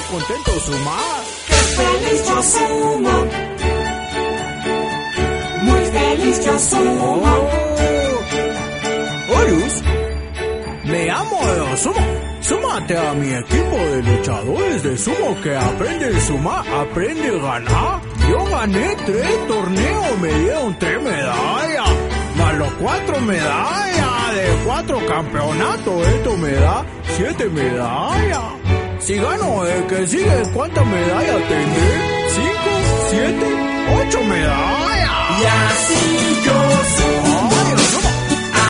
contento sumar. ¡Qué feliz yo sumo! Muy feliz yo sumo. Horus, me amo de sumo. Súmate a mi equipo de luchadores de sumo que aprende a sumar, aprende a ganar. Yo gané 3 torneos, me dieron 3 medallas, más los 4 medallas de 4 campeonatos. Esto me da 7 medallas. Si gano el que sigue, ¿cuántas medallas tendré? 5, 7, 8 medallas. Y así yo sumo.